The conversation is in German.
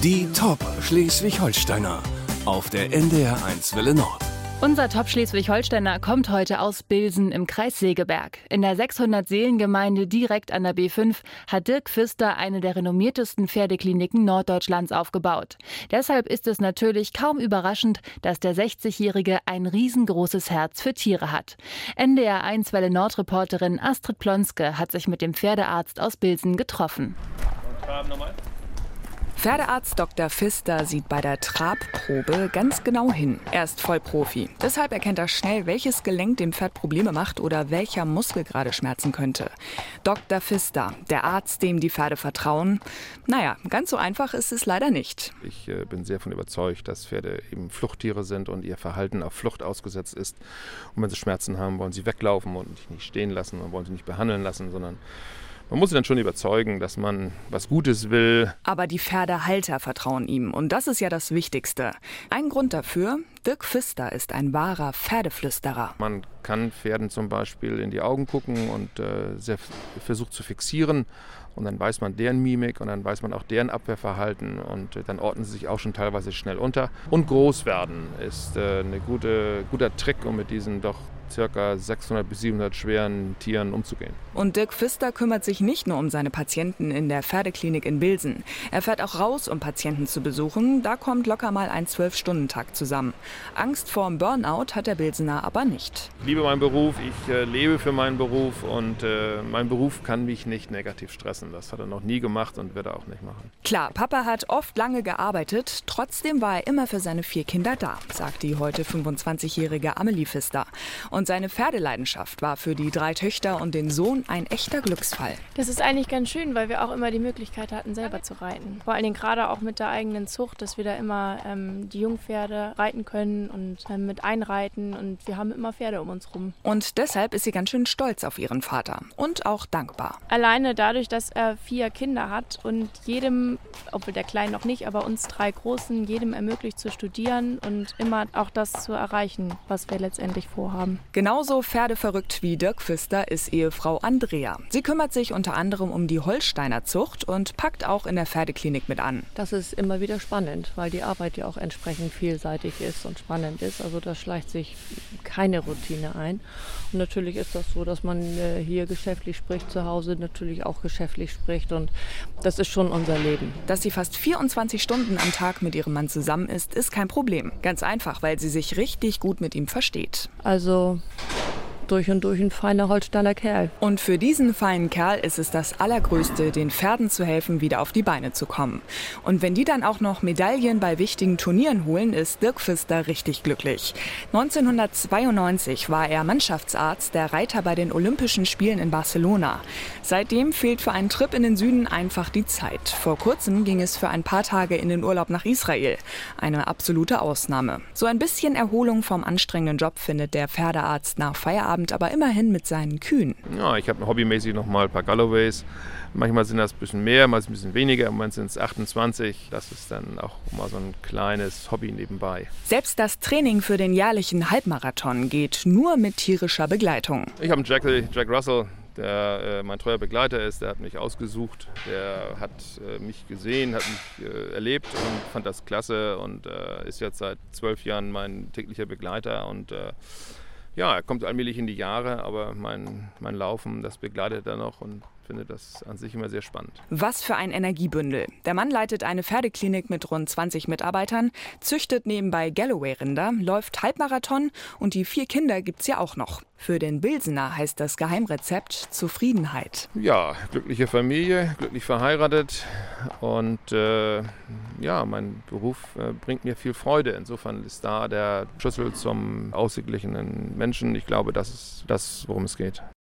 Die Top Schleswig-Holsteiner auf der NDR1 Welle Nord. Unser Top Schleswig-Holsteiner kommt heute aus Bilsen im Kreis Segeberg. In der 600-Seelen-Gemeinde direkt an der B5 hat Dirk Pfister eine der renommiertesten Pferdekliniken Norddeutschlands aufgebaut. Deshalb ist es natürlich kaum überraschend, dass der 60-Jährige ein riesengroßes Herz für Tiere hat. NDR1 Welle Nord-Reporterin Astrid Plonske hat sich mit dem Pferdearzt aus Bilsen getroffen. Pferdearzt Dr. Pfister sieht bei der Trabprobe ganz genau hin. Er ist Vollprofi. Deshalb erkennt er schnell, welches Gelenk dem Pferd Probleme macht oder welcher Muskel gerade schmerzen könnte. Dr. Pfister, der Arzt, dem die Pferde vertrauen. Naja, ganz so einfach ist es leider nicht. Ich bin sehr davon überzeugt, dass Pferde eben Fluchttiere sind und ihr Verhalten auf Flucht ausgesetzt ist. Und wenn sie Schmerzen haben, wollen sie weglaufen und sich nicht stehen lassen und wollen sie nicht behandeln lassen, sondern man muss sie dann schon überzeugen, dass man was Gutes will. Aber die Pferdehalter vertrauen ihm und das ist ja das Wichtigste. Ein Grund dafür, Dirk Pfister ist ein wahrer Pferdeflüsterer. Man kann Pferden zum Beispiel in die Augen gucken und versucht zu fixieren. Und dann weiß man deren Mimik und dann weiß man auch deren Abwehrverhalten und dann ordnen sie sich auch schon teilweise schnell unter. Und groß werden ist ein guter Trick, um mit diesen doch ca. 600 bis 700 schweren Tieren umzugehen. Und Dirk Pfister kümmert sich nicht nur um seine Patienten in der Pferdeklinik in Bilsen. Er fährt auch raus, um Patienten zu besuchen. Da kommt locker mal ein 12-Stunden-Tag zusammen. Angst vorm Burnout hat der Bilsener aber nicht. Ich liebe meinen Beruf, ich lebe für meinen Beruf und mein Beruf kann mich nicht negativ stressen. Das hat er noch nie gemacht und wird er auch nicht machen. Klar, Papa hat oft lange gearbeitet, trotzdem war er immer für seine 4 Kinder da, sagt die heute 25-jährige Amelie Pfister. Und seine Pferdeleidenschaft war für die 3 Töchter und den Sohn ein echter Glücksfall. Das ist eigentlich ganz schön, weil wir auch immer die Möglichkeit hatten, selber zu reiten. Vor allen Dingen gerade auch mit der eigenen Zucht, dass wir da immer die Jungpferde reiten können und mit einreiten. Und wir haben immer Pferde um uns rum. Und deshalb ist sie ganz schön stolz auf ihren Vater und auch dankbar. Alleine dadurch, dass er 4 Kinder hat und jedem, obwohl der Kleinen noch nicht, aber uns 3 Großen, jedem ermöglicht zu studieren und immer auch das zu erreichen, was wir letztendlich vorhaben. Genauso pferdeverrückt wie Dirk Pfister ist Ehefrau Andrea. Sie kümmert sich unter anderem um die Holsteiner Zucht und packt auch in der Pferdeklinik mit an. Das ist immer wieder spannend, weil die Arbeit ja auch entsprechend vielseitig ist und spannend ist. Also da schleicht sich keine Routine ein. Und natürlich ist das so, dass man hier geschäftlich spricht, zu Hause natürlich auch geschäftlich spricht. Und das ist schon unser Leben. Dass sie fast 24 Stunden am Tag mit ihrem Mann zusammen ist kein Problem. Ganz einfach, weil sie sich richtig gut mit ihm versteht. Also durch und durch ein feiner Holsteiner Kerl. Und für diesen feinen Kerl ist es das Allergrößte, den Pferden zu helfen, wieder auf die Beine zu kommen. Und wenn die dann auch noch Medaillen bei wichtigen Turnieren holen, ist Dirk Pfister richtig glücklich. 1992 war er Mannschaftsarzt der Reiter bei den Olympischen Spielen in Barcelona. Seitdem fehlt für einen Trip in den Süden einfach die Zeit. Vor kurzem ging es für ein paar Tage in den Urlaub nach Israel. Eine absolute Ausnahme. So ein bisschen Erholung vom anstrengenden Job findet der Pferdearzt nach Feierabend aber immerhin mit seinen Kühen. Ja, ich habe hobbymäßig noch mal ein paar Galloways. Manchmal sind das ein bisschen mehr, manchmal ein bisschen weniger. Im Moment sind es 28. Das ist dann auch mal so ein kleines Hobby nebenbei. Selbst das Training für den jährlichen Halbmarathon geht nur mit tierischer Begleitung. Ich habe einen Jack Russell, der mein treuer Begleiter ist. Der hat mich ausgesucht. Der hat mich gesehen, hat mich erlebt und fand das klasse und ist jetzt seit 12 Jahren mein täglicher Begleiter. Und ja, er kommt allmählich in die Jahre, aber mein Laufen, das begleitet er noch und finde das an sich immer sehr spannend. Was für ein Energiebündel. Der Mann leitet eine Pferdeklinik mit rund 20 Mitarbeitern, züchtet nebenbei Galloway-Rinder, läuft Halbmarathon und die 4 Kinder gibt's ja auch noch. Für den Bilsener heißt das Geheimrezept Zufriedenheit. Ja, glückliche Familie, glücklich verheiratet und ja, mein Beruf bringt mir viel Freude. Insofern ist da der Schlüssel zum ausgeglichenen Menschen. Ich glaube, das ist das, worum es geht.